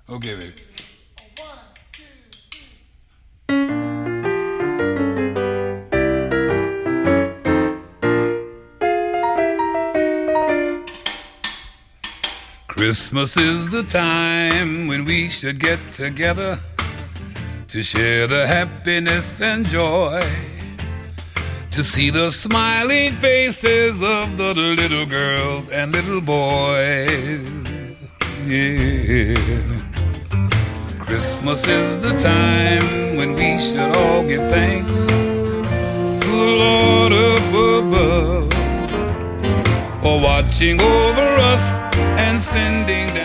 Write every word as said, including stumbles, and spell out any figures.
Okay, baby. Christmas is the time when we should get together to share the happiness and joy, to see the smiling faces of the little girls and little boys. Yeah. Christmas is the time when we should all give thanks to the Lord up above for watching over us and sending down